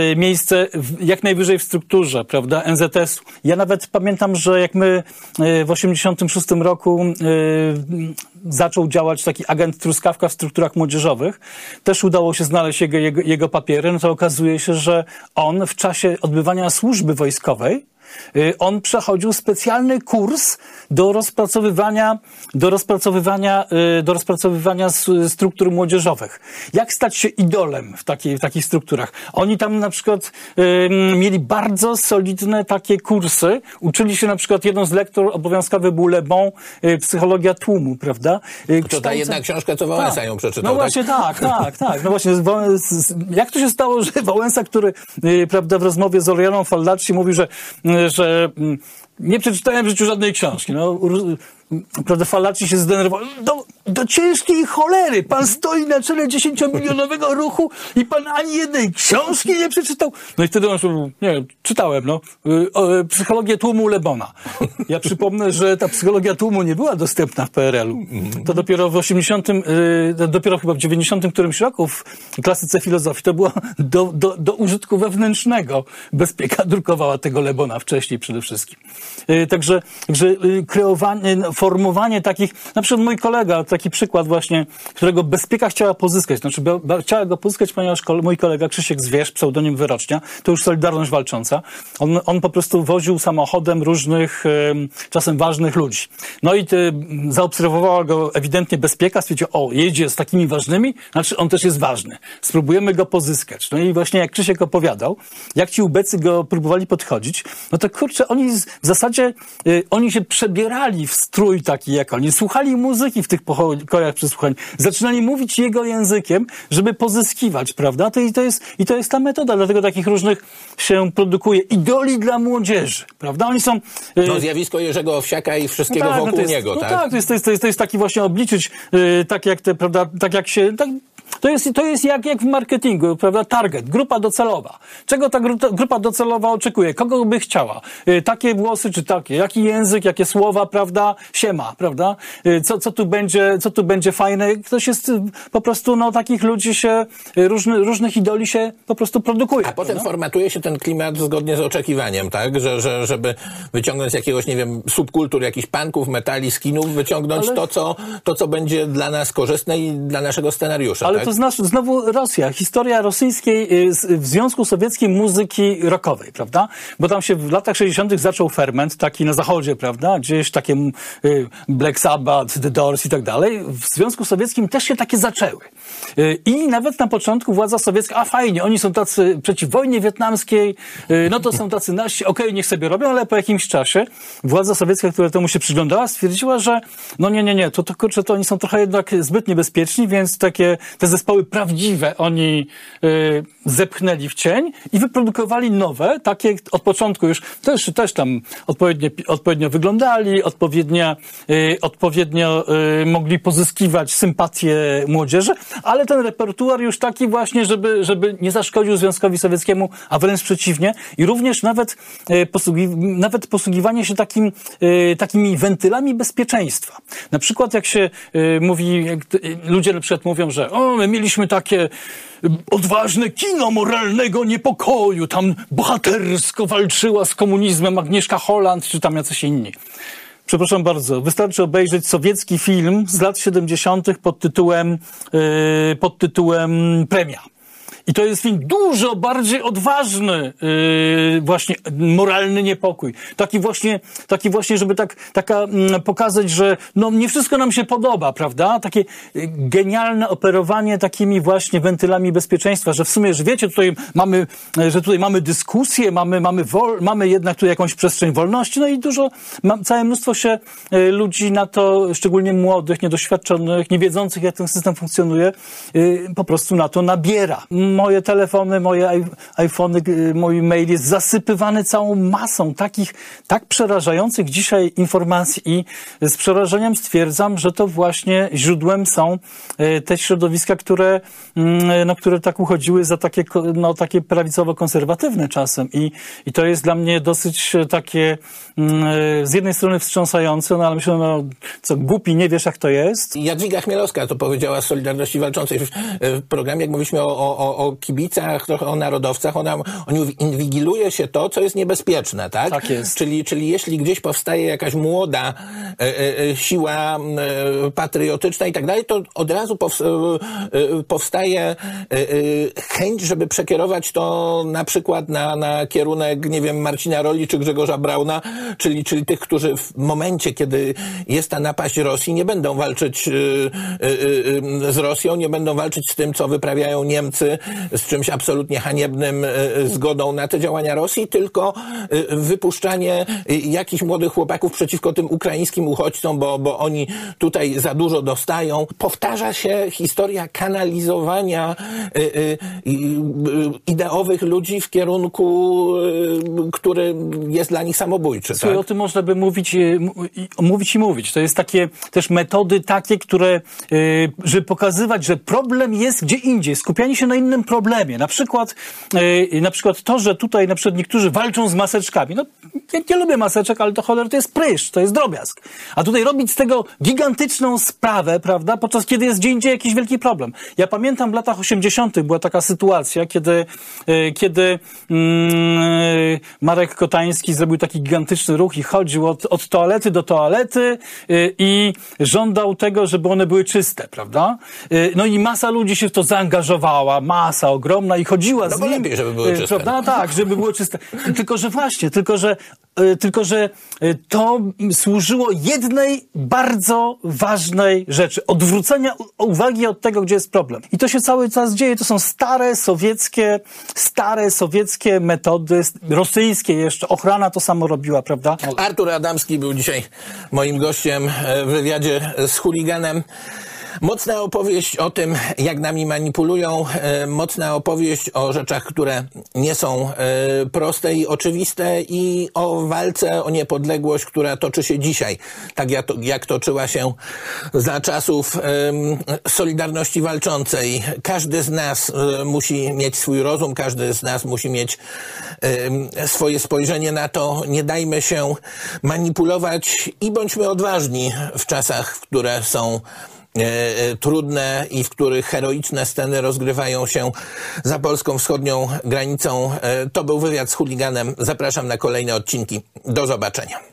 jak najwyżej w strukturze, prawda, NZS. Ja nawet pamiętam, że jak my w 86 roku zaczął działać taki agent Truskawka w strukturach młodzieżowych, też udało się znaleźć jego papiery, no to okazuje się, że on w czasie odbywania służby wojskowej on przechodził specjalny kurs do rozpracowywania struktur młodzieżowych. Jak stać się idolem w takich strukturach? Oni tam na przykład mieli bardzo solidne takie kursy. Uczyli się na przykład, jedną z lektur obowiązkowy był Le Bon, psychologia tłumu, prawda? To ta jedna książka, co Wałęsa ją przeczytał. No właśnie, tak. No właśnie, jak to się stało, że Wałęsa, który, prawda, w rozmowie z Orianą Fallaci mówił, że nie przeczytałem w życiu żadnej książki. No, prawda, Fallaci się zdenerwował. Do ciężkiej cholery! Pan stoi na czele 10-milionowego ruchu i pan ani jednej książki nie przeczytał. No i wtedy on mówił, nie, czytałem, psychologię tłumu Le Bona. Ja przypomnę, że ta psychologia tłumu nie była dostępna w PRL-u. To dopiero chyba w 90 którymś roku w klasyce filozofii to było do użytku wewnętrznego. Bezpieka drukowała tego Le Bona wcześniej przede wszystkim. Także kreowanie, formowanie takich, na przykład mój kolega, taki przykład właśnie, którego Bezpieka chciała pozyskać, znaczy chciała go pozyskać, ponieważ mój kolega Krzysiek Zwierz, pseudonim Wyrocznia, to już Solidarność Walcząca, on po prostu woził samochodem różnych, czasem ważnych ludzi. No i zaobserwowała go ewidentnie Bezpieka, stwierdziła, jedzie z takimi ważnymi, znaczy on też jest ważny. Spróbujemy go pozyskać. No i właśnie jak Krzysiek opowiadał, jak ci ubecy go próbowali podchodzić, no to kurczę, oni w zasadzie, oni się przebierali w strój taki jak oni, słuchali muzyki w tych pokojach przesłuchań, zaczynali mówić jego językiem, żeby pozyskiwać, prawda? To jest ta metoda, dlatego takich różnych się produkuje idoli dla młodzieży, prawda? Oni są... zjawisko Jerzego Owsiaka i wszystkiego wokół niego, tak? Tak, to jest taki właśnie obliczyć, tak jak te, prawda, tak jak się... Tak, to jest jak w marketingu, prawda? Target, grupa docelowa. Czego ta grupa docelowa oczekuje? Kogo by chciała? Takie włosy czy takie? Jaki język, jakie słowa, prawda? Siema, prawda? Co tu będzie fajne? Ktoś jest po prostu, takich ludzi się, różnych idoli się po prostu produkuje. A potem formatuje się ten klimat zgodnie z oczekiwaniem, tak? Żeby wyciągnąć z jakiegoś, nie wiem, subkultur, jakichś punków, metali, skinów, wyciągnąć to, co będzie dla nas korzystne i dla naszego scenariusza. Ale tak? to znowu Rosja, historia rosyjskiej w Związku Sowieckim muzyki rockowej, prawda? Bo tam się w latach 60. zaczął ferment, taki na zachodzie, prawda? Gdzieś takie Black Sabbath, The Doors i tak dalej. W Związku Sowieckim też się takie zaczęły. I nawet na początku władza sowiecka, fajnie, oni są tacy przeciw wojnie wietnamskiej, to są tacy nasi, niech sobie robią, ale po jakimś czasie władza sowiecka, która temu się przyglądała, stwierdziła, że nie, to kurczę, to oni są trochę jednak zbyt niebezpieczni, więc te zespoły prawdziwe oni zepchnęli w cień i wyprodukowali nowe, takie od początku już też tam odpowiednio wyglądali, odpowiednio mogli pozyskiwać sympatię młodzieży, ale ten repertuar już taki właśnie, żeby nie zaszkodził Związkowi Sowieckiemu, a wręcz przeciwnie. I również nawet posługiwanie się takimi wentylami bezpieczeństwa. Na przykład jak się mówi, ludzie na przykład mówią, że my mieliśmy takie odważne kino moralnego niepokoju, tam bohatersko walczyła z komunizmem Agnieszka Holland, czy tam jacyś inni. Przepraszam bardzo, wystarczy obejrzeć sowiecki film z lat 70. pod tytułem Premia. I to jest film dużo bardziej odważny, właśnie moralny niepokój. Taki właśnie, żeby pokazać, że nie wszystko nam się podoba, prawda? Takie genialne operowanie takimi właśnie wentylami bezpieczeństwa, że w sumie, że wiecie, tutaj mamy dyskusję, mamy jednak tu jakąś przestrzeń wolności, i całe mnóstwo się ludzi na to, szczególnie młodych, niedoświadczonych, nie wiedzących, jak ten system funkcjonuje, po prostu na to nabiera. Moje telefony, moje iPhony, mój mail jest zasypywany całą masą takich tak przerażających dzisiaj informacji i z przerażeniem stwierdzam, że to właśnie źródłem są te środowiska, które tak uchodziły za takie prawicowo-konserwatywne czasem i to jest dla mnie dosyć takie z jednej strony wstrząsające, ale myślę, głupi, nie wiesz jak to jest. Jadwiga Chmielowska to powiedziała z Solidarności Walczącej w programie, jak mówiliśmy o kibicach, trochę o narodowcach, oni mówi, inwigiluje się to, co jest niebezpieczne, tak? Tak jest. Czyli jeśli gdzieś powstaje jakaś młoda siła patriotyczna i tak dalej, to od razu powstaje chęć, żeby przekierować to na przykład na kierunek, nie wiem, Marcina Roli czy Grzegorza Brauna, czyli tych, którzy w momencie, kiedy jest ta napaść Rosji, nie będą walczyć z Rosją, nie będą walczyć z tym, co wyprawiają Niemcy, z czymś absolutnie haniebnym, zgodą na te działania Rosji, tylko wypuszczanie jakichś młodych chłopaków przeciwko tym ukraińskim uchodźcom, bo oni tutaj za dużo dostają. Powtarza się historia kanalizowania ideowych ludzi w kierunku, który jest dla nich samobójczy. Słuchaj, tak? O tym można by mówić. To jest takie też metody takie, które, żeby pokazywać, że problem jest gdzie indziej. Skupianie się na innym każdym problemie, na przykład to, że tutaj na przykład niektórzy walczą z maseczkami. No, ja nie lubię maseczek, ale to cholera, to jest pryszcz, to jest drobiazg. A tutaj robić z tego gigantyczną sprawę, prawda, podczas kiedy jest gdzie indziej jakiś wielki problem. Ja pamiętam w latach 80. była taka sytuacja, kiedy Marek Kotański zrobił taki gigantyczny ruch i chodził od toalety do toalety i żądał tego, żeby one były czyste, prawda? No i masa ludzi się w to zaangażowała, masa ogromna i chodziła z nim. Lepiej, żeby były czyste. Prawda? No tak, żeby były czyste. Tylko że to służyło jednej bardzo ważnej rzeczy. Odwrócenia uwagi od tego, gdzie jest problem. I to się cały czas dzieje. To są stare sowieckie metody, rosyjskie jeszcze. Ochrana to samo robiła, prawda? Artur Adamski był dzisiaj moim gościem w wywiadzie z Chuliganem. Mocna opowieść o tym, jak nami manipulują, mocna opowieść o rzeczach, które nie są proste i oczywiste i o walce o niepodległość, która toczy się dzisiaj. Tak jak toczyła się za czasów Solidarności Walczącej. Każdy z nas musi mieć swój rozum, każdy z nas musi mieć swoje spojrzenie na to. Nie dajmy się manipulować i bądźmy odważni w czasach, które są trudne i w których heroiczne sceny rozgrywają się za polską wschodnią granicą. To był wywiad z Chuliganem. Zapraszam na kolejne odcinki. Do zobaczenia.